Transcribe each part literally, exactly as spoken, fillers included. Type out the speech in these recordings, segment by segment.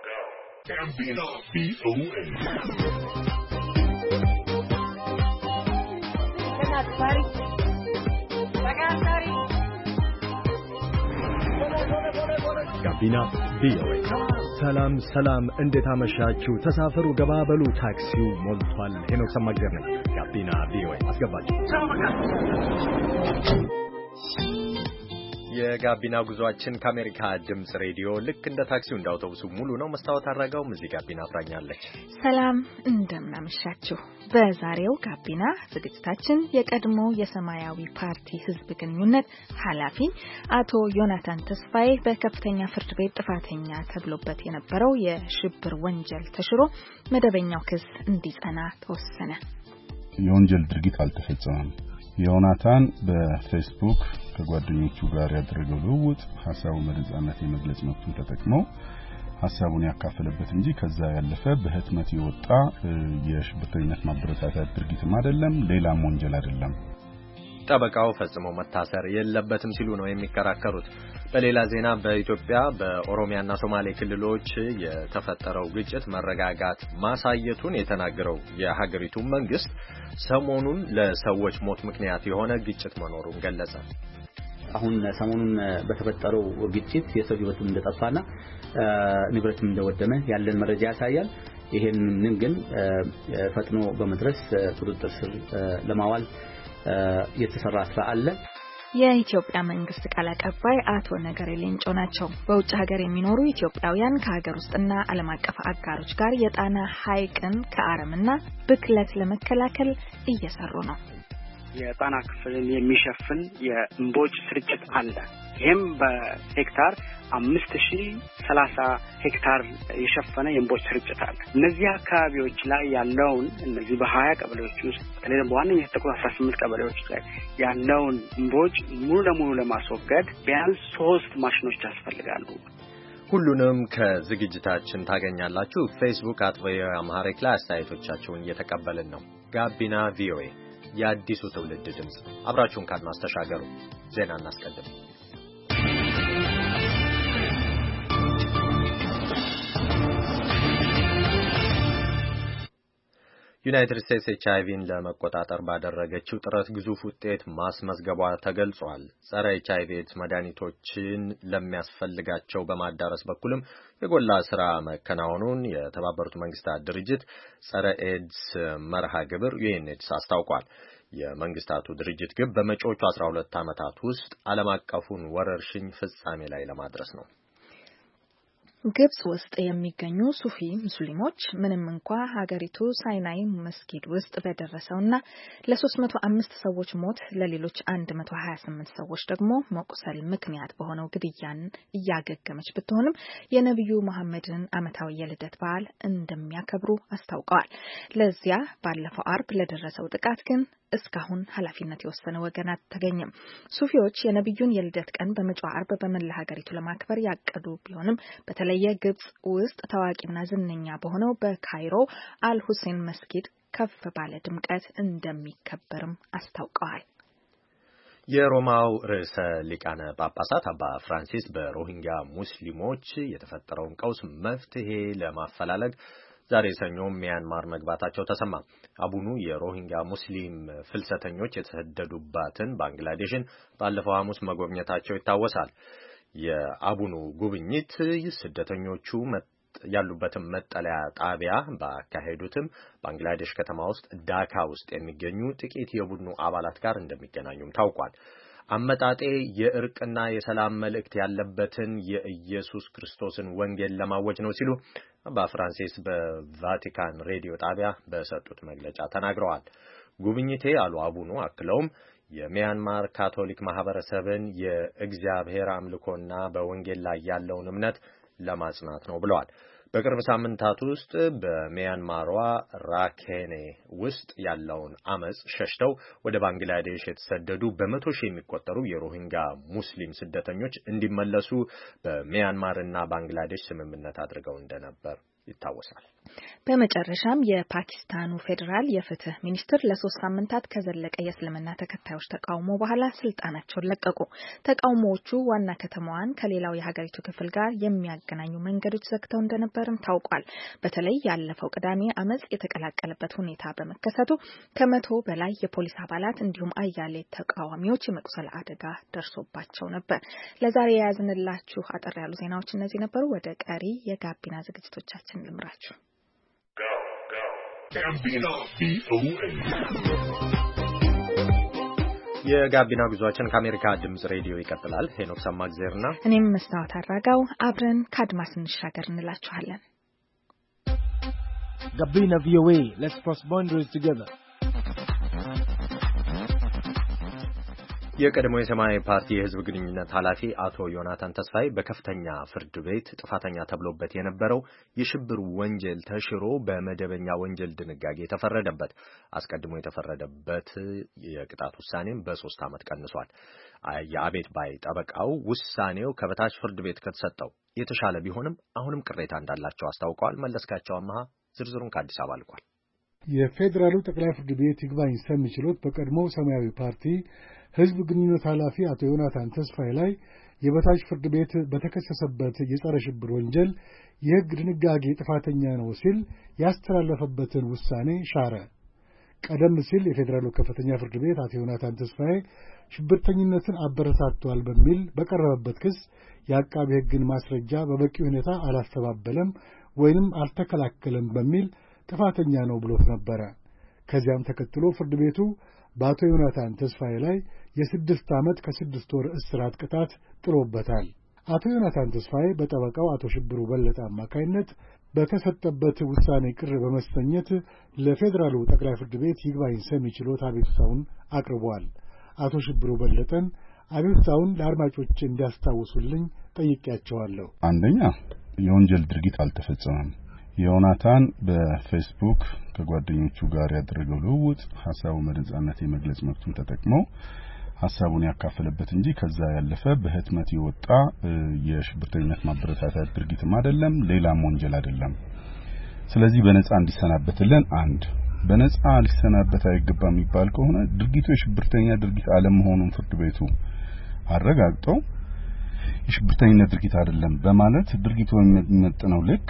Gambino V O A. ጋቢና ቪኦኤ ሰላም ሰላም እንዴት አመሻችሁ ተሳፈሩ ገባበሉ ታክሲው ሞልቷል ሄኖክ ሰማግደር ነኝ ጋቢና ቪኦኤ አስገባችሁ የጋቢና ጉዟችን ከአሜሪካ ድምጽ ሬዲዮ ልክ እንደ ታክሲው እንደ አውቶቡሱ ሙሉ ነው መስታወት አድርጋው እዚህ ጋቢና አፍራኛለች ሰላም እንደምናመሻችሁ በዛሬው ጋቢና ዝግጅታችን የቀድሞ የሰማያዊ ፓርቲ ህዝብ ግንኙነት ኃላፊ አቶ ዮናታን ተስፋዬ በከፍተኛ ፍርድ ቤት ጥፋተኛ ተብሎበት የነበረው የሽብር ወንጀል ተሽሮ መደበኛው ክስ እንዲጸና ተወሰነ የወንጀል ድርጊት አልተፈጸመም ዮናታን በፌስቡክ ከጓደኞቹ ጋር ያደረገው ልውውጥ ሐሳቡ መረጃነት የመግለጽ መብቱን ተጠቅመው ሐሳቡን ያካፈለበት እንጂ ከዛ ያለፈ በህትመት የወጣ የሽብርተኝነት ማበረታታት ድርጊትም አይደለም ሌላም ወንጀል አይደለም ጠበቃው ፈጽሞ መታሰር የለበትም ሲሉ ነው የሚከራከሩት በሌላ ዜና በኢትዮጵያ በኦሮሚያና ሶማሌ ክልሎች የተፈጠረው ግጭት መረጋጋት ማሳየቱን የተናገረው የሀገሪቱ መንግስት ሰሞኑን ለሰዎች ሞት ምክንያት የሆነ ግጭት መኖሩን ገለጸ አሁን ሰሞኑን በተፈጠረው ግጭት የሰው ህይወት እንደጠፋና ንብረትም እንደወደመ ያለን መረጃ ያሳያል ይሄንን ግን ፈጥኖ በመድረስ ቁጥጥር ስር ለማዋል የተሰራ ስራ አለ የኢትዮጵያ መንግስት ቃል አቀባይ አቶ ነገሪ ሌንጮ ናቸው በውጭ ሀገር የሚኖሩ ኢትዮጵያውያን ከሀገር ውስጥና ዓለም አቀፍ አጋሮች ጋር የጣና ሐይቅን ከአረምና ብክለት ለመከላከል እየሰሩ ነው የጣና ክፍልን የሚሸፍን የእምቦጭ ስርጭት አለ ይሄም በሄክታር አምስት ሺህ ሰላሳ ሄክታር የሸፈነ የእምቦጭ ስርጭት አለ እነዚህ አካባቢዎች ላይ ያለውን እነዚህ በሀያ ቀበሌዎች ውስጥ በተለይ በዋነኝነት ተቆጣ አስራ ስምንት ቀበሌዎች ላይ ያለውን እምቦጭ ሙሉ ለሙሉ ለማስወገድ ቢያንስ ሶስት ማሽኖች ያስፈልጋሉ ሁሉንም ከዝግጅታችን ታገኛላችሁ ፌስቡክ አት ቪኦኤ አማርኛ ላይ አስተያየቶቻችሁን እየተቀበልን ነው ጋቢና ቪኦኤ የአዲሱ ትውልድ ድምጽ አብራችሁን ካድማስ ተሻገሩ ዜና እናስቀድም ዩናይትድ ስቴትስ ኤች አይ ቪን ለመቆጣጠር ባደረገችው ጥረት ግዙፍ ውጤት ማስመዝገቧ ተገልጿል ጸረ ኤች አይ ቪ መድኃኒቶችን ለሚያስፈልጋቸው በማዳረስ በኩልም የጎላ ስራ መከናወኑን የተባበሩት መንግስታት ድርጅት ጸረ ኤድስ መርሃ ግብር ዩኤንኤድስ አስታውቋል የመንግስታቱ ድርጅት ግብ በመጪዎቹ አስራ ሁለት ዓመታት ውስጥ ዓለም አቀፉን ወረርሽኝ ፍጻሜ ላይ ለማድረስ ነው ግብጽ ውስጥ የሚገኙ ሱፊ ሙስሊሞች ምንም እንኳን ሀገሪቱ ሳይናይ መስጊድ ውስጥ በደረሰውና ለሶስት መቶ አምስት ሰዎች ሞት ለሌሎች አንድ መቶ ሀያ ስምንት ሰዎች ደግሞ መቁሰል ምክንያት በሆነው ግድያን እያገገመች ብትሆንም የነብዩ መሐመድን ዓመታዊ የልደት በዓል እንደሚያከብሩ አስታውቀዋል ለዚያ ባለፈው አርብ ለደረሰው ጥቃት ግን እስካሁን ኃላፊነት የወሰነ ወገን አልተገኘም ሱፊዎች የነብዩን የልደት ቀን በመጪው አርብ በመላ ሀገሪቱ ለማክበር ያቀዱ ቢሆንም በተለየ ግብጽ ውስጥ ታዋቂና ዝነኛ በሆነው በካይሮ አልሁሴን መስጊድ ከፍ ባለ ድምቀት እንደሚከበርም አስታውቀዋል የሮማው ርዕሰ ሊቃነ ጳጳሳት አባ ፍራንሲስ በሮሂንጋ ሙስሊሞች የተፈጠረውን ቀውስ መፍትሄ ለማፈላለግ ዛሬ ሰኞ ሚያንማር መግባታቸው ተሰማ አቡኑ የሮሂንጋ ሙስሊም ፍልሰተኞች የተሰደዱባትን ባንግላዴሽን ባለፈው ሐሙስ መጎብኘታቸው ይታወሳል የአቡኑ ጉብኝት ስደተኞቹ ያሉበትን መጠለያ ጣቢያ ባካሄዱትም ባንግላዴሽ ከተማ ውስጥ ዳካ ውስጥ የሚገኙ ጥቂት የቡድኑ አባላት ጋር እንደሚገናኙም ታውቋል አመጣጤ የእርቅና የሰላም መልእክት ያለበትን የኢየሱስ ክርስቶስን ወንጌል ለማወጅ ነው ሲሉ አባ ፍራንሲስ በቫቲካን ሬዲዮ ጣቢያ በሰጡት መግለጫ ተናግረዋል ጉብኝቴ አሉ አቡኑ አክለውም የሚያንማር ካቶሊክ ማህበረሰብን የእግዚአብሔር አምልኮና በወንጌል ላይ ያለውን እምነት ለማጽናት ነው ብለዋል በቅርብ ሳምንታት ውስጥ በሚያንማሯ ራኬኔ ውስጥ ያለውን አመጽ ሸሽተው ወደ ባንግላዴሽ የተሰደዱ በመቶ ሺህ የሚቆጠሩ የሮሂንጋ ሙስሊም ስደተኞች እንዲመለሱ በሚያንማርና ባንግላዴሽ ስምምነት አድርገው እንደነበር ይታወሳል። በመጨረሻም የፓኪስታኑ ፌዴራል የፍትህ ሚኒስትር ለሶስት ሳምንታት ከዘለቀ የእስልምና ተከታዮች ተቃውሞ በኋላ ስልጣናቸውን ለቀቁ። ተቃውሞዎቹ ዋና ከተማዋን ከሌላው የሀገሪቱ ክፍል ጋር የሚያገናኙ መንገዶች ዘግተው እንደነበርም ታውቋል። በተለይ ያለፈው ቅዳሜ አመጽ የተቀላቀለበት ሁኔታ በመከሰቱ ከመቶ በላይ የፖሊስ አባላት እንዲሁም አያሌ ተቃዋሚዎች የመቁሰል አደጋ ደርሶባቸው ነበር። ለዛሬ የያዝንላችሁ አጠር ያሉ ዜናዎች እነዚህ ነበሩ። ወደ ቀሪ የጋቢና ዝግጅቶቻችን ልምራችሁ። የጋቢና ጉዟችን ከአሜሪካ ድምጽ ሬዲዮ ይቀጥላል። ሄኖክ ሰማግዜርና እኔም መስታወት አድራጋው አብረን ከአድማስ እንሻገር እንላችኋለን። ጋቢና ቪኦኤ let's cross boundaries together. የቀድሞ የሰማያዊ ፓርቲ የህዝብ ግንኙነት ኃላፊ አቶ ዮናታን ተስፋዬ በከፍተኛ ፍርድ ቤት ጥፋተኛ ተብሎበት የነበረው የሽብር ወንጀል ተሽሮ በመደበኛ ወንጀል ድንጋጌ የተፈረደበት አስቀድሞ የተፈረደበት የቅጣት ውሳኔም በሶስት ዓመት ቀንሷል። የአቤት ባይ ጠበቃው ውሳኔው ከበታች ፍርድ ቤት ከተሰጠው የተሻለ ቢሆንም አሁንም ቅሬታ እንዳላቸው አስታውቀዋል። መለስካቸው አማሃ ዝርዝሩን ከአዲስ አበባ ልኳል። የፌዴራሉ ጠቅላይ ፍርድ ቤት ይግባኝ ሰሚ ችሎት በቀድሞ ሰማያዊ ፓርቲ ህዝብ ግንኙነት ኃላፊ አቶ ዮናታን ተስፋዬ ላይ የበታች ፍርድ ቤት በተከሰሰበት የጸረ ሽብር ወንጀል የህግ ድንጋጌ ጥፋተኛ ነው ሲል ያስተላለፈበትን ውሳኔ ሻረ። ቀደም ሲል የፌዴራሉ ከፍተኛ ፍርድ ቤት አቶ ዮናታን ተስፋዬ ሽብርተኝነትን አበረታቷል በሚል በቀረበበት ክስ የአቃቤ ህግን ማስረጃ በበቂ ሁኔታ አላስተባበለም ወይንም አልተከላከለም በሚል ጥፋተኛ ነው ብሎት ነበር። ከዚያም ተከትሎ ፍርድ ቤቱ በአቶ ዮናታን ተስፋዬ ላይ የስድስት ዓመት ከስድስት ወር እስራት ቅጣት ጥሎበታል። አቶ ዮናታን ተስፋዬ በጠበቃው አቶ ሽብሩ በለጠ አማካይነት በተሰጠበት ውሳኔ ቅር በመሰኘት ለፌዴራሉ ጠቅላይ ፍርድ ቤት ይግባኝ ሰሚ ችሎት አቤቱታውን አቅርቧል። አቶ ሽብሩ በለጠን አቤቱታውን ለአድማጮች እንዲያስታውሱልኝ ጠይቄያቸዋለሁ። አንደኛ የወንጀል ድርጊት አልተፈጸመም። ዮናታን በፌስቡክ ከጓደኞቹ ጋር ያደረገው ልውውጥ ሐሳቡ በነጻነት የመግለጽ መብቱን ተጠቅሞ ሐሳቡን ያካፈለበት እንጂ ከዛ ያለፈ በህትመት የወጣ የሽብርተኝነት ማበረታታት ድርጊትም አይደለም፣ ሌላም ወንጀል አይደለም። ስለዚህ በነጻ እንዲሰናበትልን አንድ በነጻ ሊሰናበት አይገባም የሚባል ከሆነ ድርጊቱ የሽብርተኛ ድርጊት አለመሆኑን ፍርድ ቤቱ አረጋግጦ የሽብርተኝነት ድርጊት አይደለም በማለት ድርጊቱ የሚመጥነው ልክ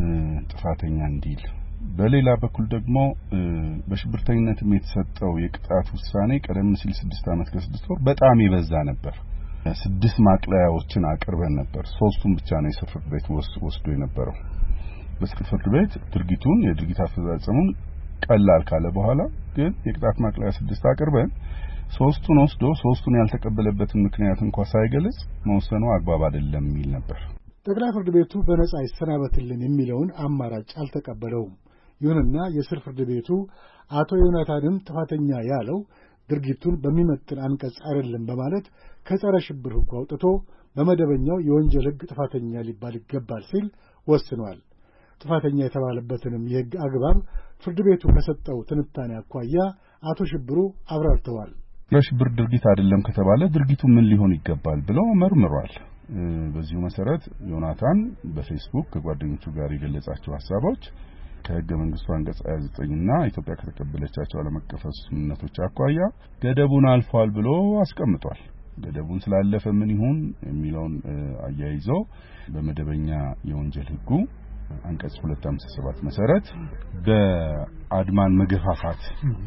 ጥፋተኛ እንዲል፣ በሌላ በኩል ደግሞ በሽብርተኝነት የተሰጠው የቅጣት ውሳኔ ቀደም ሲል ስድስት ዓመት ከስድስት ወር በጣም ይበዛ ነበር። ስድስት ማቅለያዎችን አቅርበን ነበር። ሶስቱን ብቻ ነው የስር ፍርድ ቤት ወስዶ የነበረው። በስር ፍርድ ቤት ድርጊቱን የድርጊት አፈጻጸሙን ቀላል ካለ በኋላ ግን የቅጣት ማቅለያ ስድስት አቅርበን ሶስቱን ወስዶ ሶስቱን ያልተቀበለበትን ምክንያት እንኳን ሳይገልጽ መወሰኑ አግባብ አይደለም የሚል ነበር። ጠቅላይ ፍርድ ቤቱ በነጻ ይሰናበትልን የሚለውን አማራጭ አልተቀበለውም። ይሁንና የስር ፍርድ ቤቱ አቶ ዮናታንን ጥፋተኛ ያለው ድርጊቱን በሚመጥን አንቀጽ አይደለም በማለት ከጸረ ሽብር ሕግ አውጥቶ በመደበኛው የወንጀል ሕግ ጥፋተኛ ሊባል ይገባል ሲል ወስኗል። ጥፋተኛ የተባለበትንም የሕግ አግባብ ፍርድ ቤቱ ከሰጠው ትንታኔ አኳያ አቶ ሽብሩ አብራርተዋል። የሽብር ድርጊት አይደለም ከተባለ ድርጊቱ ምን ሊሆን ይገባል ብለው መርምሯል። በዚሁ መሰረት ዮናታን በፌስቡክ ከጓደኞቹ ጋር የገለጻቸው ሐሳቦች ከሕገ መንግስቱ አንቀጽ ሃያ ዘጠኝ እና ኢትዮጵያ ከተቀበለቻቸው ዓለም አቀፍ ስምምነቶች አኳያ ገደቡን አልፏል ብሎ አስቀምጧል። ገደቡን ስላለፈ ምን ይሁን የሚለውን አያይዞ በመደበኛ የወንጀል ሕጉ አንቀጽ ሁለት መቶ ሃምሳ ሰባት መሰረት በአድማን መገፋፋት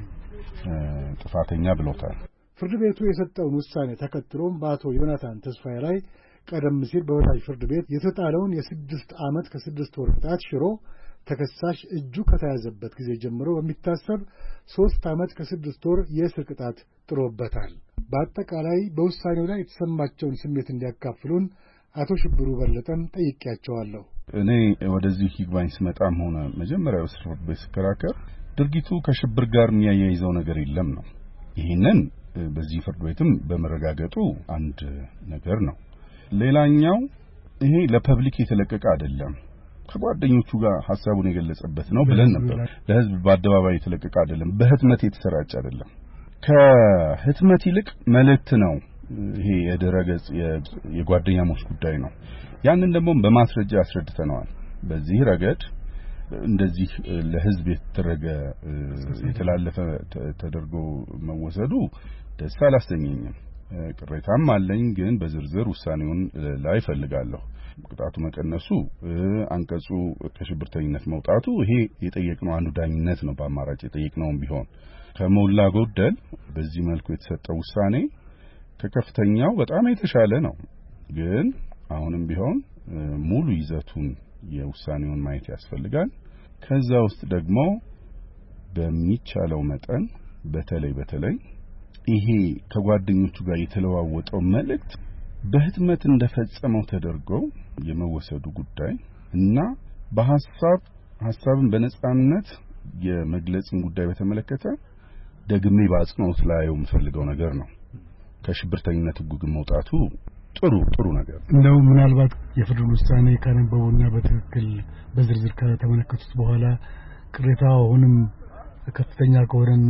ጥፋተኛ ብሎታል። ፍርድ ቤቱ የሰጠውን ውሳኔ ተከትሎም በአቶ ዮናታን ተስፋዬ ላይ ቀደም ሲል በበታች ፍርድ ቤት የተጣለውን የስድስት ዓመት ከስድስት ወር ቅጣት ሽሮ ተከሳሽ እጁ ከተያዘበት ጊዜ ጀምሮ በሚታሰብ ሶስት ዓመት ከስድስት ወር የእስር ቅጣት ጥሎበታል። በአጠቃላይ በውሳኔው ላይ የተሰማቸውን ስሜት እንዲያካፍሉን አቶ ሽብሩ በለጠን ጠይቄያቸዋለሁ። እኔ ወደዚህ ይግባኝ ስመጣም ሆነ መጀመሪያ እስር ፍርድ ቤት ስከራከር ድርጊቱ ከሽብር ጋር የሚያያይዘው ነገር የለም ነው። ይህንን በዚህ ፍርድ ቤትም በመረጋገጡ አንድ ነገር ነው። ሌላኛው ይሄ ለፐብሊክ የተለቀቀ አይደለም፣ ከጓደኞቹ ጋር ሐሳቡን የገለጸበት ነው ብለን ነበር። ለህዝብ በአደባባይ የተለቀቀ አይደለም፣ በህትመት የተሰራጨ አይደለም። ከህትመት ይልቅ መልእክት ነው። ይሄ የድረገጽ የጓደኛሞች ጉዳይ ነው። ያንን ደግሞ በማስረጃ አስረድተናል። በዚህ ረገድ እንደዚህ ለህዝብ የተደረገ የተላለፈ ተደርጎ መወሰዱ ደስ አላሰኘኝም። ቅሬታም አለኝ። ግን በዝርዝር ውሳኔውን ላይ ፈልጋለሁ። ቅጣቱ መቀነሱ፣ አንቀጹ ከሽብርተኝነት መውጣቱ ይሄ የጠየቅነው አንዱ ዳኝነት ነው። በአማራጭ የጠየቅነውም ቢሆን ከሞላ ጎደል በዚህ መልኩ የተሰጠው ውሳኔ ከከፍተኛው በጣም የተሻለ ነው። ግን አሁንም ቢሆን ሙሉ ይዘቱን የውሳኔውን ማየት ያስፈልጋል። ከዛ ውስጥ ደግሞ በሚቻለው መጠን በተለይ በተለይ ይሄ ከጓደኞቹ ጋር የተለዋወጠው መልእክት በህትመት እንደፈጸመው ተደርጎ የመወሰዱ ጉዳይ እና በሐሳብ ሐሳብን በነጻነት የመግለጽን ጉዳይ በተመለከተ ደግሜ ባጽኖት ላይ የምፈልገው ነገር ነው። ከሽብርተኝነት ህግ መውጣቱ ጥሩ ጥሩ ነገር ነው። ምናልባት የፍርድ ውሳኔ ካነበቡና በትክክል በዝርዝር ከተመለከቱት በኋላ ቅሬታው አሁንም ከፍተኛ ከሆነና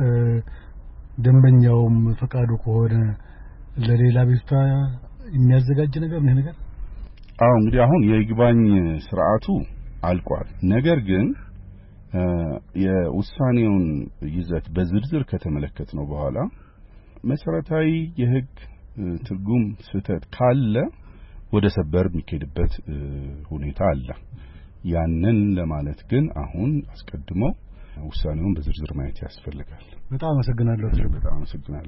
ደንበኛውም ፈቃዱ ከሆነ ለሌላ ቤታ የሚያዘጋጅ ነገር ነው ነገር። አዎ እንግዲህ አሁን የይግባኝ ስርዓቱ አልቋል። ነገር ግን የውሳኔውን ይዘት በዝርዝር ከተመለከትነው በኋላ መሰረታዊ የህግ ትርጉም ስህተት ካለ ወደ ሰበር የሚኬድበት ሁኔታ አለ። ያንን ለማለት ግን አሁን አስቀድሞ ውሳኔውን በዝርዝር ማየት ያስፈልጋል። በጣም አመሰግናለሁ። በጣም አመሰግናለሁ።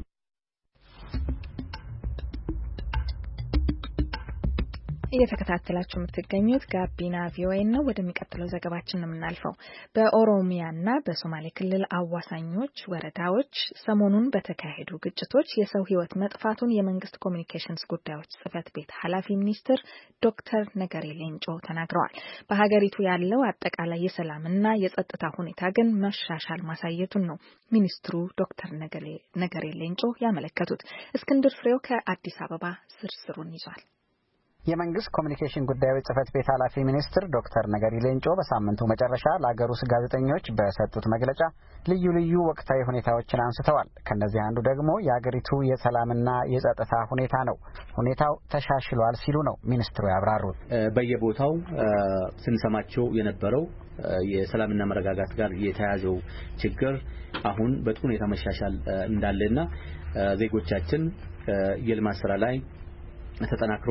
እየተከታተላችሁ የምትገኙት ጋቢና ቪኦኤ ነው። ወደሚቀጥለው ዘገባችን ነው የምናልፈው። በኦሮሚያና በሶማሌ ክልል አዋሳኞች ወረዳዎች ሰሞኑን በተካሄዱ ግጭቶች የሰው ሕይወት መጥፋቱን የመንግስት ኮሚኒኬሽንስ ጉዳዮች ጽህፈት ቤት ኃላፊ ሚኒስትር ዶክተር ነገሪ ሌንጮ ተናግረዋል። በሀገሪቱ ያለው አጠቃላይ የሰላምና የጸጥታ ሁኔታ ግን መሻሻል ማሳየቱን ነው ሚኒስትሩ ዶክተር ነገሪ ሌንጮ ያመለከቱት። እስክንድር ፍሬው ከአዲስ አበባ ዝርዝሩን ይዟል። የመንግስት ኮሚኒኬሽን ጉዳዮች ጽህፈት ቤት ኃላፊ ሚኒስትር ዶክተር ነገሪ ሌንጮ በሳምንቱ መጨረሻ ለአገር ውስጥ ጋዜጠኞች በሰጡት መግለጫ ልዩ ልዩ ወቅታዊ ሁኔታዎችን አንስተዋል። ከነዚህ አንዱ ደግሞ የአገሪቱ የሰላምና የጸጥታ ሁኔታ ነው። ሁኔታው ተሻሽሏል ሲሉ ነው ሚኒስትሩ ያብራሩት። በየቦታው ስንሰማቸው የነበረው የሰላምና መረጋጋት ጋር የተያዘው ችግር አሁን በጥሩ ሁኔታ መሻሻል እንዳለና ዜጎቻችን የልማት ስራ ላይ ተጠናክሮ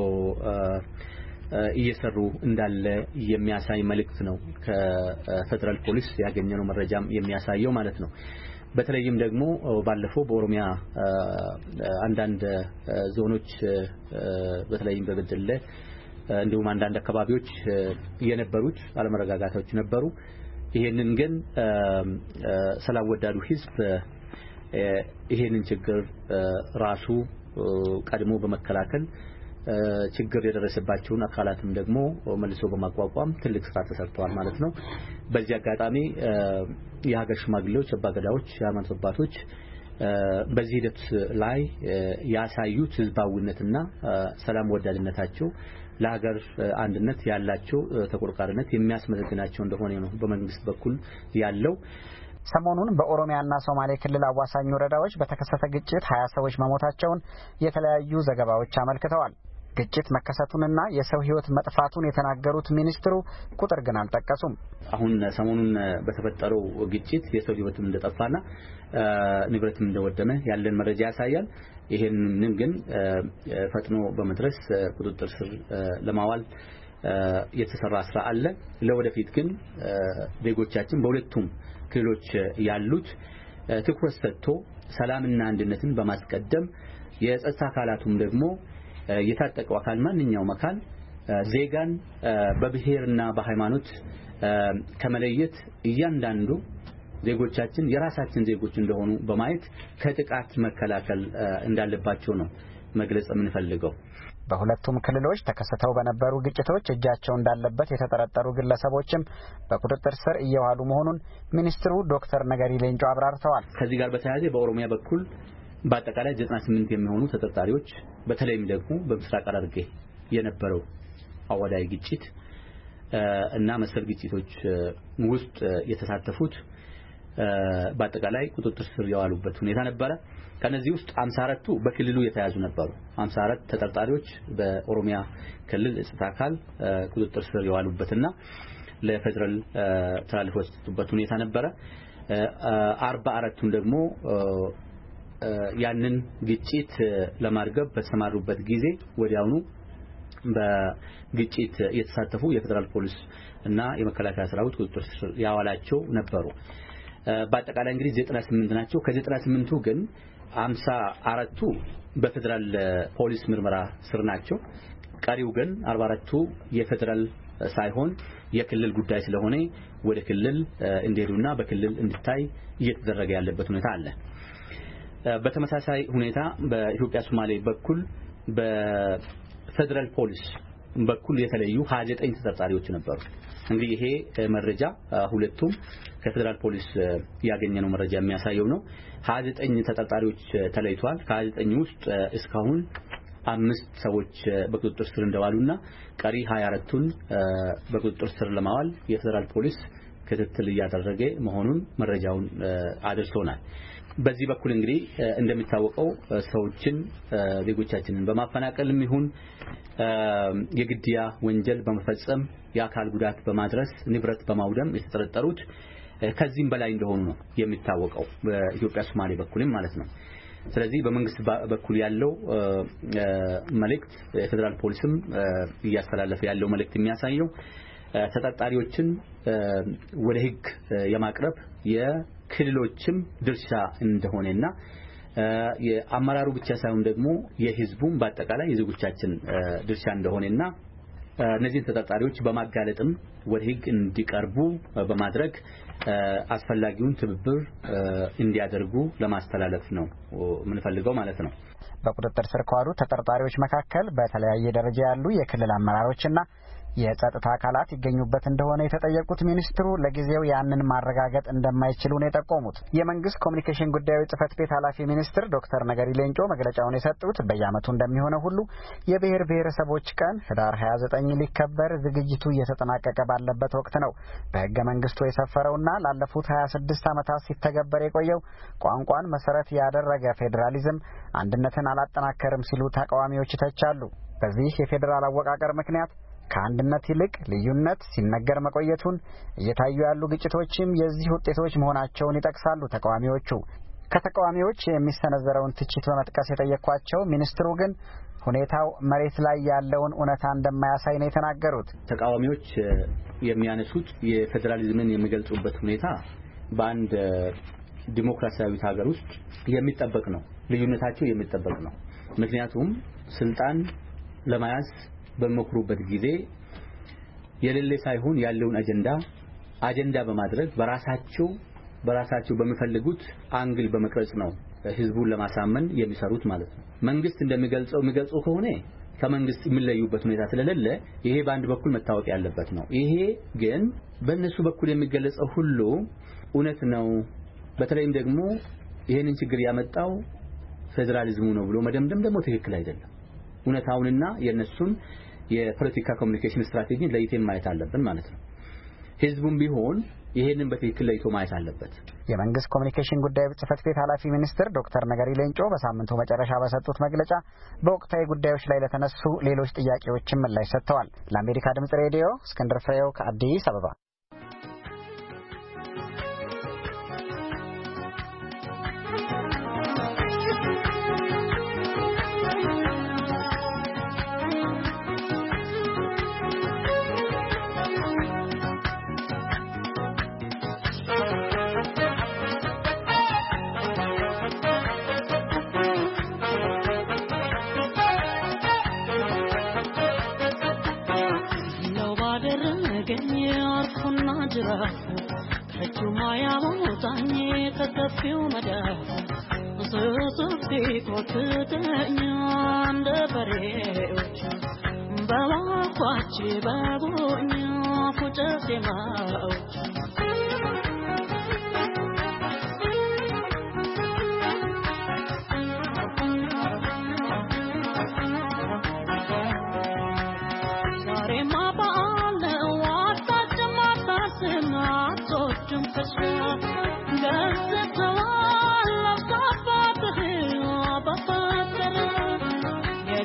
እየሰሩ እንዳለ የሚያሳይ መልእክት ነው ከፌደራል ፖሊስ ያገኘነው መረጃም የሚያሳየው ማለት ነው። በተለይም ደግሞ ባለፈው በኦሮሚያ አንዳንድ ዞኖች በተለይም በበደለ እንዲሁም አንዳንድ አካባቢዎች የነበሩት አለመረጋጋቶች ነበሩ። ይሄንን ግን ሰላም ወዳዱ ህዝብ ይሄንን ችግር ራሱ ቀድሞ በመከላከል ችግር የደረሰባቸውን አካላትም ደግሞ መልሶ በማቋቋም ትልቅ ስራ ተሰርቷል ማለት ነው። በዚህ አጋጣሚ የሀገር ሽማግሌዎች፣ አባገዳዎች፣ የሃይማኖት አባቶች በዚህ ሂደት ላይ ያሳዩት ህዝባዊነትና ሰላም ወዳድነታቸው ለሀገር አንድነት ያላቸው ተቆርቋሪነት የሚያስመሰግናቸው እንደሆነ ነው በመንግስት በኩል ያለው። ሰሞኑን በኦሮሚያና ሶማሌ ክልል አዋሳኝ ወረዳዎች በተከሰተ ግጭት ሀያ ሰዎች መሞታቸውን የተለያዩ ዘገባዎች አመልክተዋል። ግጭት መከሰቱንና የሰው ህይወት መጥፋቱን የተናገሩት ሚኒስትሩ ቁጥር ግን አልጠቀሱም። አሁን ሰሞኑን በተፈጠረው ግጭት የሰው ህይወትም እንደጠፋና ንብረትም እንደወደመ ያለን መረጃ ያሳያል። ይሄንን ግን ፈጥኖ በመድረስ ቁጥጥር ስር ለማዋል የተሰራ ስራ አለ። ለወደፊት ግን ዜጎቻችን በሁለቱም ክልሎች ያሉት ትኩረት ሰጥቶ ሰላምና አንድነትን በማስቀደም የጸጥታ አካላቱም ደግሞ የታጠቀው አካል ማንኛውም አካል ዜጋን በብሔርና በሃይማኖት ከመለየት እያንዳንዱ ዜጎቻችን የራሳችን ዜጎች እንደሆኑ በማየት ከጥቃት መከላከል እንዳለባቸው ነው መግለጽ የምንፈልገው። በሁለቱም ክልሎች ተከስተው በነበሩ ግጭቶች እጃቸው እንዳለበት የተጠረጠሩ ግለሰቦችም በቁጥጥር ስር እየዋሉ መሆኑን ሚኒስትሩ ዶክተር ነገሪ ሌንጮ አብራርተዋል። ከዚህ ጋር በተያያዘ በኦሮሚያ በኩል በአጠቃላይ ዘጠና ስምንት የሚሆኑ ተጠርጣሪዎች በተለይም ደግሞ በምስራቅ ሐረርጌ የነበረው አወዳይ ግጭት እና መሰል ግጭቶች ውስጥ የተሳተፉት በአጠቃላይ ቁጥጥር ስር የዋሉበት ሁኔታ ነበረ። ከነዚህ ውስጥ ሃምሳ አራቱ በክልሉ የተያዙ ነበሩ። ሃምሳ አራት ተጠርጣሪዎች በኦሮሚያ ክልል የጸጥታ አካል ቁጥጥር ስር የዋሉበትና ለፌደራል ተላልፎ ተሰጥቶበት ሁኔታ ነበረ። አርባ አራቱን ደግሞ ያንን ግጭት ለማርገብ በተሰማሩበት ጊዜ ወዲያውኑ በግጭት የተሳተፉ የፌደራል ፖሊስ እና የመከላከያ ሰራዊት ቁጥጥር ስር ያዋላቸው ነበሩ። በአጠቃላይ እንግዲህ ዘጠና ስምንት ናቸው። ከዘጠና ስምንቱ ግን ሃምሳ አራቱ በፌደራል ፖሊስ ምርመራ ስር ናቸው። ቀሪው ግን አርባ አራቱ የፌደራል ሳይሆን የክልል ጉዳይ ስለሆነ ወደ ክልል እንዲሄዱና በክልል እንዲታይ እየተደረገ ያለበት ሁኔታ አለ። በተመሳሳይ ሁኔታ በኢትዮጵያ ሶማሌ በኩል በፌደራል ፖሊስ በኩል የተለዩ ሃያ ዘጠኝ ተጠርጣሪዎች ነበሩ። እንግዲህ ይሄ መረጃ ሁለቱም ከፌደራል ፖሊስ ያገኘነው መረጃ የሚያሳየው ነው። ሃያ ዘጠኝ ተጠርጣሪዎች ተለይተዋል። ከሃያ ዘጠኝ ውስጥ እስካሁን አምስት ሰዎች በቁጥጥር ስር እንደዋሉና ቀሪ ሃያ አራቱን በቁጥጥር ስር ለማዋል የፌደራል ፖሊስ ክትትል እያደረገ መሆኑን መረጃውን አድርሶናል። በዚህ በኩል እንግዲህ እንደሚታወቀው ሰዎችን ዜጎቻችንን በማፈናቀልም ይሁን የግድያ ወንጀል በመፈጸም የአካል ጉዳት በማድረስ ንብረት በማውደም የተጠረጠሩት ከዚህም በላይ እንደሆኑ ነው የሚታወቀው በኢትዮጵያ ሶማሌ በኩልም ማለት ነው። ስለዚህ በመንግስት በኩል ያለው መልእክት የፌደራል ፖሊስም እያስተላለፈ ያለው መልእክት የሚያሳየው ተጠርጣሪዎችን ወደ ህግ የማቅረብ የክልሎችም ድርሻ እንደሆነና የአመራሩ ብቻ ሳይሆን ደግሞ የህዝቡም በአጠቃላይ የዜጎቻችን ድርሻ እንደሆነና እነዚህ ተጠርጣሪዎች በማጋለጥም ወደ ህግ እንዲቀርቡ በማድረግ አስፈላጊውን ትብብር እንዲያደርጉ ለማስተላለፍ ነው የምንፈልገው ማለት ነው። በቁጥጥር ስር ከዋሉ ተጠርጣሪዎች መካከል በተለያየ ደረጃ ያሉ የክልል አመራሮችና የጸጥታ አካላት ይገኙበት እንደሆነ የተጠየቁት ሚኒስትሩ ለጊዜው ያንን ማረጋገጥ እንደማይችሉ ነው የጠቆሙት። የመንግስት ኮሚኒኬሽን ጉዳዮች ጽህፈት ቤት ኃላፊ ሚኒስትር ዶክተር ነገሪ ሌንጮ መግለጫውን የሰጡት በየዓመቱ እንደሚሆነው ሁሉ የብሔር ብሔረሰቦች ቀን ህዳር ሃያ ዘጠኝ ሊከበር ዝግጅቱ እየተጠናቀቀ ባለበት ወቅት ነው። በህገ መንግስቱ የሰፈረውና ላለፉት ሃያ ስድስት ዓመታት ሲተገበር የቆየው ቋንቋን መሰረት ያደረገ ፌዴራሊዝም አንድነትን አላጠናከርም ሲሉ ተቃዋሚዎች ይተቻሉ። በዚህ የፌዴራል አወቃቀር ምክንያት ከአንድነት ይልቅ ልዩነት ሲነገር መቆየቱን እየታዩ ያሉ ግጭቶችም የዚህ ውጤቶች መሆናቸውን ይጠቅሳሉ ተቃዋሚዎቹ። ከተቃዋሚዎች የሚሰነዘረውን ትችት በመጥቀስ የጠየኳቸው ሚኒስትሩ ግን ሁኔታው መሬት ላይ ያለውን እውነታ እንደማያሳይ ነው የተናገሩት። ተቃዋሚዎች የሚያነሱት የፌዴራሊዝምን የሚገልጹበት ሁኔታ በአንድ ዲሞክራሲያዊ ሀገር ውስጥ የሚጠበቅ ነው። ልዩነታቸው የሚጠበቅ ነው። ምክንያቱም ስልጣን ለማያዝ በመክሩበት ጊዜ የሌለ ሳይሆን ያለውን አጀንዳ አጀንዳ በማድረግ በራሳቸው በራሳቸው በሚፈልጉት አንግል በመቅረጽ ነው ህዝቡን ለማሳመን የሚሰሩት ማለት ነው። መንግስት እንደሚገልጸው የሚገልጸው ከሆነ ከመንግስት የሚለዩበት ሁኔታ ስለሌለ ይሄ በአንድ በኩል መታወቅ ያለበት ነው። ይሄ ግን በእነሱ በኩል የሚገለጸው ሁሉ እውነት ነው። በተለይም ደግሞ ይሄንን ችግር ያመጣው ፌዴራሊዝሙ ነው ብሎ መደምደም ደግሞ ትክክል አይደለም። እውነታውንና የነሱን የፖለቲካ ኮሚኒኬሽን ስትራቴጂ ለይተን ማየት አለብን ማለት ነው። ህዝቡም ቢሆን ይሄንን በትክክል ለይቶ ማየት አለበት። የመንግስት ኮሚኒኬሽን ጉዳዮች ጽህፈት ቤት ኃላፊ ሚኒስትር ዶክተር ነገሪ ሌንጮ በሳምንቱ መጨረሻ በሰጡት መግለጫ በወቅታዊ ጉዳዮች ላይ ለተነሱ ሌሎች ጥያቄዎችም ምላሽ ሰጥተዋል። ለአሜሪካ ድምጽ ሬዲዮ እስክንድር ፍሬው ከአዲስ አበባ።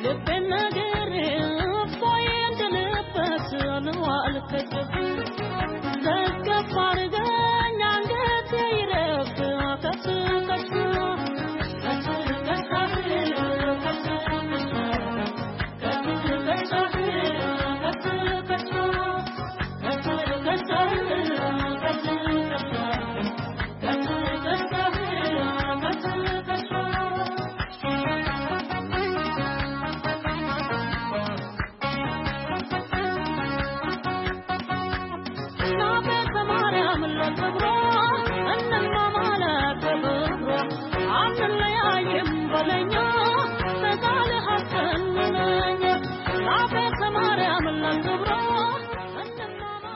I'll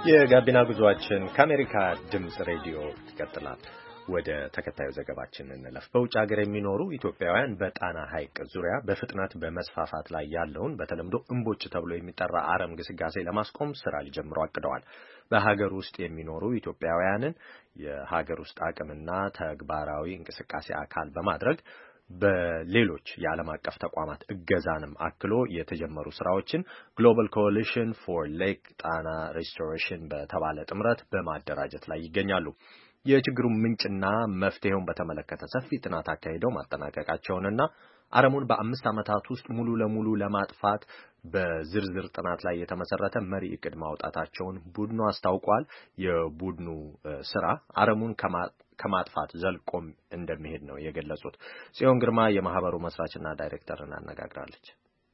የጋቢና ጉዟችን ከአሜሪካ ድምጽ ሬዲዮ ይቀጥላል። ወደ ተከታዩ ዘገባችን እንለፍ። በውጭ ሀገር የሚኖሩ ኢትዮጵያውያን በጣና ሐይቅ ዙሪያ በፍጥነት በመስፋፋት ላይ ያለውን በተለምዶ እምቦጭ ተብሎ የሚጠራ አረም ግስጋሴ ለማስቆም ስራ ሊጀምሩ አቅደዋል። በሀገር ውስጥ የሚኖሩ ኢትዮጵያውያንን የሀገር ውስጥ አቅምና ተግባራዊ እንቅስቃሴ አካል በማድረግ በሌሎች የዓለም አቀፍ ተቋማት እገዛንም አክሎ የተጀመሩ ስራዎችን ግሎባል ኮሊሽን ፎር ሌክ ጣና ሪስቶሬሽን በተባለ ጥምረት በማደራጀት ላይ ይገኛሉ። የችግሩን ምንጭና መፍትሄውን በተመለከተ ሰፊ ጥናት አካሂደው ማጠናቀቃቸውንና አረሙን በአምስት ዓመታት ውስጥ ሙሉ ለሙሉ ለማጥፋት በዝርዝር ጥናት ላይ የተመሰረተ መሪ እቅድ ማውጣታቸውን ቡድኑ አስታውቋል። የቡድኑ ስራ አረሙን ከማጥፋት ዘልቆም እንደሚሄድ ነው የገለጹት። ጽዮን ግርማ የማህበሩ መስራችና ዳይሬክተርን አነጋግራለች።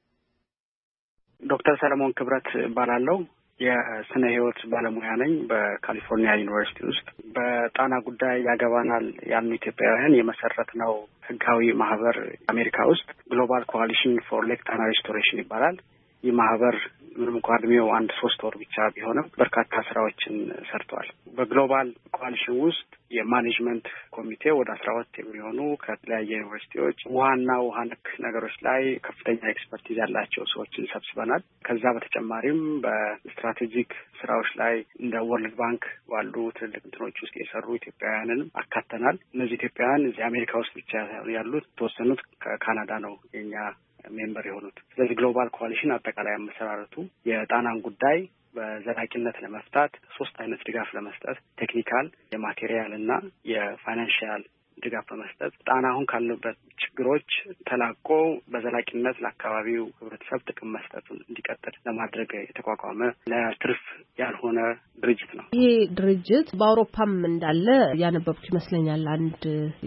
ዶክተር ሰለሞን ክብረት ባላለው የስነ ህይወት ባለሙያ ነኝ። በካሊፎርኒያ ዩኒቨርሲቲ ውስጥ በጣና ጉዳይ ያገባናል ያሉ ኢትዮጵያውያን የመሰረትነው ህጋዊ ማህበር አሜሪካ ውስጥ ግሎባል ኮሊሽን ፎር ሌክ ጣና ሪስቶሬሽን ይባላል። ይህ ማህበር ምንም እንኳን እድሜው አንድ ሶስት ወር ብቻ ቢሆንም በርካታ ስራዎችን ሰርቷል። በግሎባል ኮሊሽን ውስጥ የማኔጅመንት ኮሚቴ ወደ አስራ ሁለት የሚሆኑ ከተለያየ ዩኒቨርሲቲዎች ውሃና ውሃ ነክ ነገሮች ላይ ከፍተኛ ኤክስፐርቲዝ ያላቸው ሰዎችን ሰብስበናል። ከዛ በተጨማሪም በስትራቴጂክ ስራዎች ላይ እንደ ወርልድ ባንክ ባሉ ትልልቅ እንትኖች ውስጥ የሰሩ ኢትዮጵያውያንን አካተናል። እነዚህ ኢትዮጵያውያን እዚህ አሜሪካ ውስጥ ብቻ ያሉት የተወሰኑት ከካናዳ ነው የኛ ሜምበር የሆኑት። ስለዚህ ግሎባል ኮሊሽን አጠቃላይ አመሰራረቱ የጣናን ጉዳይ በዘላቂነት ለመፍታት ሶስት አይነት ድጋፍ ለመስጠት ቴክኒካል፣ የማቴሪያል እና የፋይናንሻል ድጋፍ በመስጠት ጣና አሁን ካለበት ችግሮች ተላቆ በዘላቂነት ለአካባቢው ህብረተሰብ ጥቅም መስጠቱን እንዲቀጥል ለማድረግ የተቋቋመ ለትርፍ ያልሆነ ድርጅት ነው። ይሄ ድርጅት በአውሮፓም እንዳለ ያነበብኩ ይመስለኛል። አንድ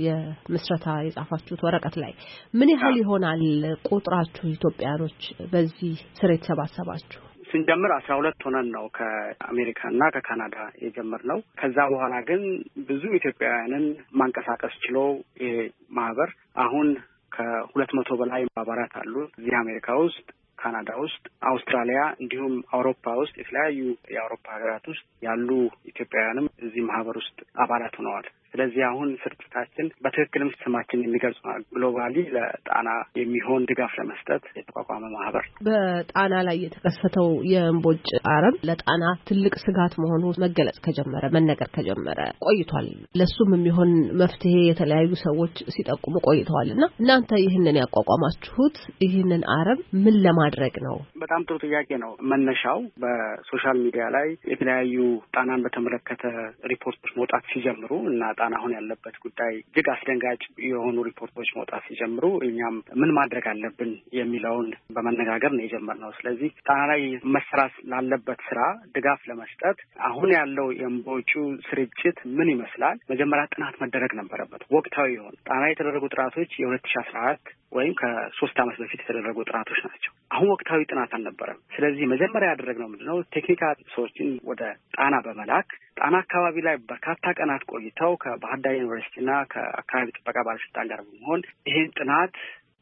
የምስረታ የጻፋችሁት ወረቀት ላይ ምን ያህል ይሆናል ቁጥራችሁ ኢትዮጵያኖች በዚህ ስር የተሰባሰባችሁ? ስንጀምር አስራ ሁለት ሆነን ነው ከአሜሪካና ከካናዳ የጀመርነው። ከዛ በኋላ ግን ብዙ ኢትዮጵያውያንን ማንቀሳቀስ ችሎ ይሄ ማህበር አሁን ከሁለት መቶ በላይ አባላት አሉ። እዚህ አሜሪካ ውስጥ፣ ካናዳ ውስጥ፣ አውስትራሊያ እንዲሁም አውሮፓ ውስጥ የተለያዩ የአውሮፓ ሀገራት ውስጥ ያሉ ኢትዮጵያውያንም እዚህ ማህበር ውስጥ አባላት ሆነዋል። ስለዚህ አሁን ስርጭታችን በትክክልም ስማችን የሚገልጽ ግሎባሊ ለጣና የሚሆን ድጋፍ ለመስጠት የተቋቋመ ማህበር ነው። በጣና ላይ የተከሰተው የእምቦጭ አረም ለጣና ትልቅ ስጋት መሆኑ መገለጽ ከጀመረ መነገር ከጀመረ ቆይቷል። ለሱም የሚሆን መፍትሄ የተለያዩ ሰዎች ሲጠቁሙ ቆይተዋልና እናንተ ይህንን ያቋቋማችሁት ይህንን አረም ምን ለማድረግ ነው? በጣም ጥሩ ጥያቄ ነው። መነሻው በሶሻል ሚዲያ ላይ የተለያዩ ጣናን በተመለከተ ሪፖርቶች መውጣት ሲጀምሩ እና ጣና አሁን ያለበት ጉዳይ እጅግ አስደንጋጭ የሆኑ ሪፖርቶች መውጣት ሲጀምሩ እኛም ምን ማድረግ አለብን የሚለውን በመነጋገር ነው የጀመርነው። ስለዚህ ጣና ላይ መሰራት ላለበት ስራ ድጋፍ ለመስጠት አሁን ያለው የእምቦጩ ስርጭት ምን ይመስላል መጀመሪያ ጥናት መደረግ ነበረበት። ወቅታዊ የሆኑ ጣና የተደረጉ ጥናቶች የሁለት ሺህ አስራ አራት ወይም ከሶስት ዓመት በፊት የተደረጉ ጥናቶች ናቸው። አሁን ወቅታዊ ጥናት አልነበረም። ስለዚህ መጀመሪያ ያደረግነው ምንድነው ቴክኒካል ሰዎችን ወደ ጣና በመላክ ጣና አካባቢ ላይ በርካታ ቀናት ቆይተው ከባህር ዳር ዩኒቨርሲቲና ከአካባቢ ጥበቃ ባለስልጣን ጋር በመሆን ይሄን ጥናት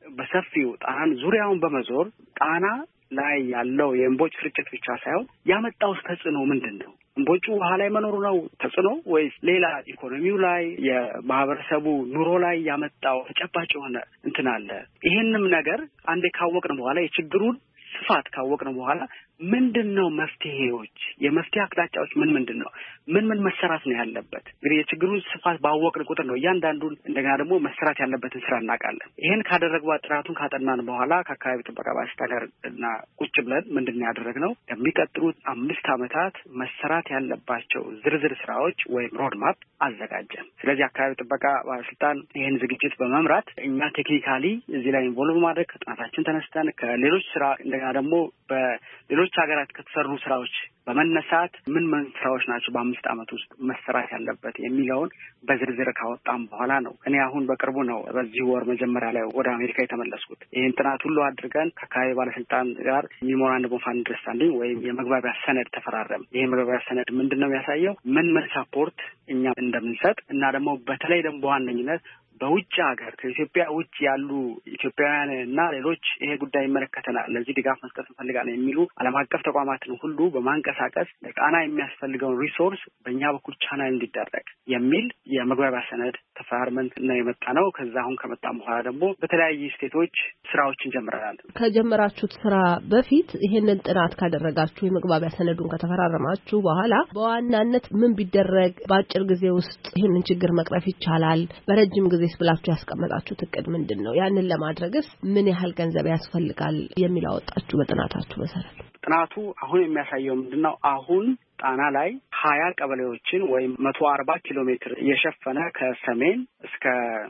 በሰፊው ጣናን ዙሪያውን በመዞር ጣና ላይ ያለው የእምቦጭ ስርጭት ብቻ ሳይሆን ያመጣው ተጽዕኖ ምንድን ነው? እምቦጩ ውሃ ላይ መኖሩ ነው ተጽዕኖ ወይስ ሌላ ኢኮኖሚው ላይ የማህበረሰቡ ኑሮ ላይ ያመጣው ተጨባጭ የሆነ እንትን አለ? ይሄንም ነገር አንዴ ካወቅን በኋላ የችግሩን ስፋት ካወቅን በኋላ ምንድነው መፍትሄዎች የመፍትሄ አቅጣጫዎች ምን ምንድነው ምን ምን መሰራት ነው ያለበት? እንግዲህ የችግሩን ስፋት ባወቅን ቁጥር ነው እያንዳንዱን እንደገና ደግሞ መሰራት ያለበትን ስራ እናውቃለን። ይሄን ካደረግባ ጥራቱን ካጠናን በኋላ ከአካባቢ ጥበቃ ባለስልጣን ጋር እና ቁጭ ብለን ምንድነው ያደረግነው የሚቀጥሉት አምስት ዓመታት መሰራት ያለባቸው ዝርዝር ስራዎች ወይም ሮድማፕ አዘጋጀን። ስለዚህ አካባቢ ጥበቃ ባለስልጣን ይሄን ዝግጅት በመምራት እኛ ቴክኒካሊ እዚህ ላይ ኢንቮልቭ ማድረግ ከጥናታችን ተነስተን ከሌሎች ስራ እንደገና ደግሞ በሌሎች ሀገራት ከተሰሩ ስራዎች በመነሳት ምን ምን ስራዎች ናቸው በአምስት ዓመት ውስጥ መሰራት ያለበት የሚለውን በዝርዝር ካወጣም በኋላ ነው እኔ አሁን በቅርቡ ነው በዚህ ወር መጀመሪያ ላይ ወደ አሜሪካ የተመለስኩት። ይህን ጥናት ሁሉ አድርገን ከአካባቢ ባለስልጣን ጋር ሜሞራንደም ኦፍ አንደርስታንዲንግ ወይም የመግባቢያ ሰነድ ተፈራረም። ይሄ መግባቢያ ሰነድ ምንድን ነው የሚያሳየው ምን ምን ሳፖርት እኛ እንደምንሰጥ እና ደግሞ በተለይ ደግሞ በዋነኝነት በውጭ ሀገር ከኢትዮጵያ ውጭ ያሉ ኢትዮጵያውያን እና ሌሎች ይሄ ጉዳይ ይመለከተናል ለዚህ ድጋፍ መስጠት እንፈልጋለን የሚሉ ዓለም አቀፍ ተቋማትን ሁሉ በማንቀሳቀስ ለጣና የሚያስፈልገውን ሪሶርስ በእኛ በኩል ቻናል እንዲደረግ የሚል የመግባቢያ ሰነድ ተፈራርመን ነው የመጣ ነው። ከዛ አሁን ከመጣም በኋላ ደግሞ በተለያዩ ስቴቶች ስራዎችን ጀምረናል። ከጀመራችሁት ስራ በፊት ይሄንን ጥናት ካደረጋችሁ የመግባቢያ ሰነዱን ከተፈራረማችሁ በኋላ በዋናነት ምን ቢደረግ በአጭር ጊዜ ውስጥ ይሄንን ችግር መቅረፍ ይቻላል፣ በረጅም ጊዜስ ብላችሁ ያስቀመጣችሁት እቅድ ምንድነው? ያንን ለማድረግስ ምን ያህል ገንዘብ ያስፈልጋል የሚል አወጣችሁ በጥናታችሁ መሰረት? ጥናቱ አሁን የሚያሳየው ምንድነው? አሁን ጣና ላይ ሀያ ቀበሌዎችን ወይም መቶ አርባ ኪሎ ሜትር የሸፈነ ከሰሜን እስከ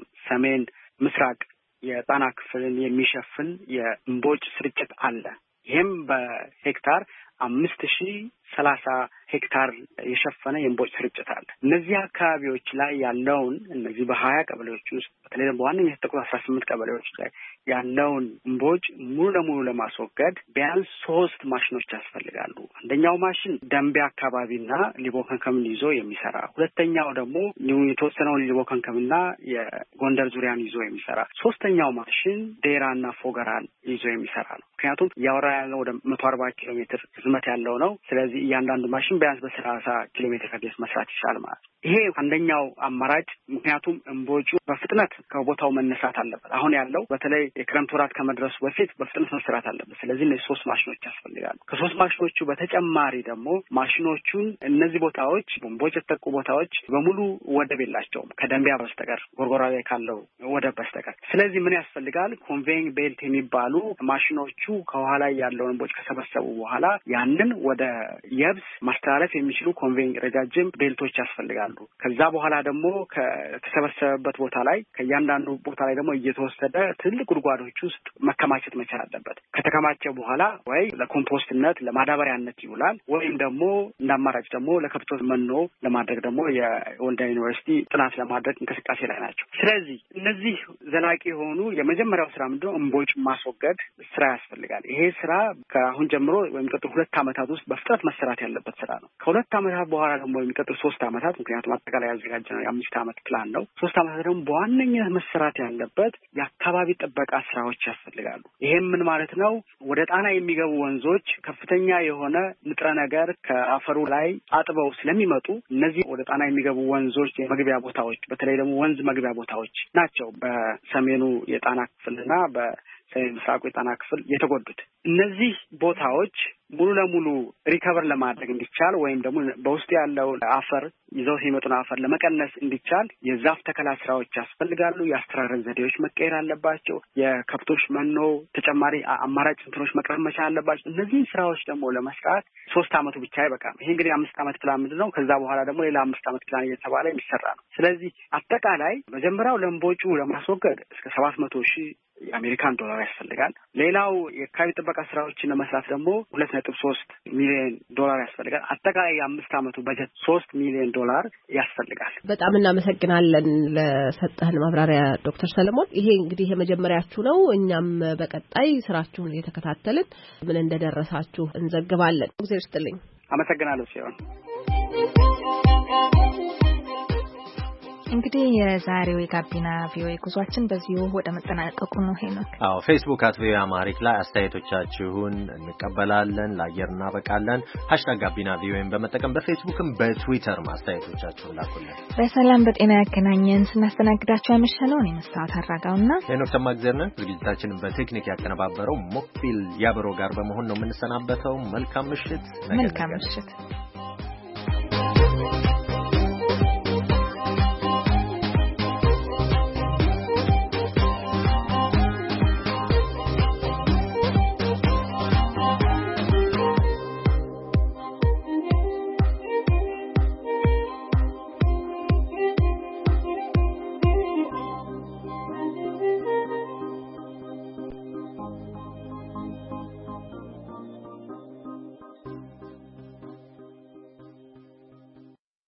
ሰሜን ምስራቅ የጣና ክፍልን የሚሸፍን የእምቦጭ ስርጭት አለ። ይህም በሄክታር አምስት ሺህ ሰላሳ ሄክታር የሸፈነ የእምቦጭ ስርጭት አለ። እነዚህ አካባቢዎች ላይ ያለውን እነዚህ በሀያ ቀበሌዎች ውስጥ በተለይ በዋነኛነት የተጠቁት አስራ ስምንት ቀበሌዎች ላይ ያለውን እምቦጭ ሙሉ ለሙሉ ለማስወገድ ቢያንስ ሶስት ማሽኖች ያስፈልጋሉ። አንደኛው ማሽን ደንቢያ አካባቢና ሊቦ ከንከምን ይዞ የሚሰራ፣ ሁለተኛው ደግሞ የተወሰነውን ሊቦ ከንከምና የጎንደር ዙሪያን ይዞ የሚሰራ፣ ሶስተኛው ማሽን ዴራና ፎገራን ይዞ የሚሰራ ነው። ምክንያቱም እያወራ ያለው ወደ መቶ አርባ ኪሎ ሜትር ርዝመት ያለው ነው። ስለዚህ እያንዳንዱ ማሽን ቢያንስ በሰላሳ ኪሎ ሜትር ርቀት መስራት ይችላል ማለት ነው። ይሄ አንደኛው አማራጭ። ምክንያቱም እምቦጩ በፍጥነት ከቦታው መነሳት አለበት። አሁን ያለው በተለይ የክረምት ወራት ከመድረሱ በፊት በፍጥነት መስራት አለበት። ስለዚህ እነዚህ ሶስት ማሽኖች ያስፈልጋሉ። ከሶስት ማሽኖቹ በተጨማሪ ደግሞ ማሽኖቹን እነዚህ ቦታዎች እምቦጭ የተጠቁ ቦታዎች በሙሉ ወደብ የላቸውም ከደንቢያ በስተቀር ጎርጎራ ላይ ካለው ወደብ በስተቀር። ስለዚህ ምን ያስፈልጋል? ኮንቬይንግ ቤልት የሚባሉ ማሽኖቹ ከኋላ ያለውን እምቦጭ ከሰበሰቡ በኋላ ያንን ወደ የብስ ማስተላለፍ የሚችሉ ኮንቬይንግ ረጃጅም ቤልቶች ያስፈልጋሉ። ከዛ በኋላ ደግሞ ከተሰበሰበበት ቦታ ላይ ከእያንዳንዱ ቦታ ላይ ደግሞ እየተወሰደ ትልቅ ጉድጓዶች ውስጥ መከማቸት መቻል አለበት። ከተከማቸ በኋላ ወይ ለኮምፖስትነት ለማዳበሪያነት ይውላል፣ ወይም ደግሞ እንደ አማራጭ ደግሞ ለከብቶች መኖ ለማድረግ ደግሞ የወልዲያ ዩኒቨርሲቲ ጥናት ለማድረግ እንቅስቃሴ ላይ ናቸው። ስለዚህ እነዚህ ዘላቂ የሆኑ የመጀመሪያው ስራ ምንድነው? እምቦጭ ማስወገድ ስራ ያስፈልጋል። ይሄ ስራ ከአሁን ጀምሮ የሚቀጥሉ ሁለት ዓመታት ውስጥ በፍጥነት መሰራት ያለበት ስራ ነው። ከሁለት ዓመታት በኋላ ደግሞ የሚቀጥሉ ሶስት ዓመታት ምክንያቱም አጠቃላይ ያዘጋጀነው የአምስት ዓመት ፕላን ነው። ሶስት ዓመታት ደግሞ በዋነኝነት መሰራት ያለበት የአካባቢ ጥበቃ ስራዎች ያስፈልጋሉ። ይሄም ምን ማለት ነው? ወደ ጣና የሚገቡ ወንዞች ከፍተኛ የሆነ ንጥረ ነገር ከአፈሩ ላይ አጥበው ስለሚመጡ እነዚህ ወደ ጣና የሚገቡ ወንዞች የመግቢያ ቦታዎች በተለይ ደግሞ ወንዝ መግቢያ ቦታዎች ናቸው በሰሜኑ የጣና ክፍልና በሰሜን ምስራቁ የጣና ክፍል የተጎዱት። እነዚህ ቦታዎች ሙሉ ለሙሉ ሪከቨር ለማድረግ እንዲቻል ወይም ደግሞ በውስጡ ያለው አፈር ይዘው ሲመጡን አፈር ለመቀነስ እንዲቻል የዛፍ ተከላ ስራዎች ያስፈልጋሉ። የአስተራረስ ዘዴዎች መቀየር አለባቸው። የከብቶች መኖ ተጨማሪ አማራጭ እንትኖች መቅረብ መቻል አለባቸው። እነዚህ ስራዎች ደግሞ ለመስራት ሶስት ዓመቱ ብቻ አይበቃም። ይሄ እንግዲህ አምስት ዓመት ፕላን ምንድን ነው? ከዛ በኋላ ደግሞ ሌላ አምስት ዓመት ፕላን እየተባለ የሚሰራ ነው። ስለዚህ አጠቃላይ መጀመሪያው ለእምቦጩ ለማስወገድ እስከ ሰባት መቶ ሺህ የአሜሪካን ዶላር ያስፈልጋል። ሌላው የአካባቢ ጥበቃ ስራዎችን ለመስራት ደግሞ ሁለት ነጥብ ሶስት ሚሊዮን ዶላር ያስፈልጋል። አጠቃላይ የአምስት ዓመቱ በጀት ሶስት ሚሊዮን ዶላር ያስፈልጋል። በጣም እናመሰግናለን ለሰጠህን ማብራሪያ ዶክተር ሰለሞን። ይሄ እንግዲህ የመጀመሪያችሁ ነው። እኛም በቀጣይ ስራችሁን እየተከታተልን ምን እንደደረሳችሁ እንዘግባለን። እግዚአብሔር ይስጥልኝ። አመሰግናለሁ ሲሆን እንግዲህ የዛሬው የጋቢና ቪኦኤ ጉዟችን በዚሁ ወደ መጠናቀቁ ነው። ሄኖክ አዎ፣ ፌስቡክ አት ቪኦኤ አማሪክ ላይ አስተያየቶቻችሁን እንቀበላለን፣ ለአየር እናበቃለን። ሃሽታግ ጋቢና ቪኦኤን በመጠቀም በፌስቡክም በትዊተር አስተያየቶቻችሁን ላኩልን። በሰላም በጤና ያገናኘን። ስናስተናግዳችሁ ያመሸነው እኔ መስታወት አራጋውና ሄኖክ ሰማግዘርነን። ዝግጅታችንን በቴክኒክ ያቀነባበረው ሞክቢል ያበሮ ጋር በመሆን ነው የምንሰናበተው። መልካም ምሽት። መልካም ምሽት።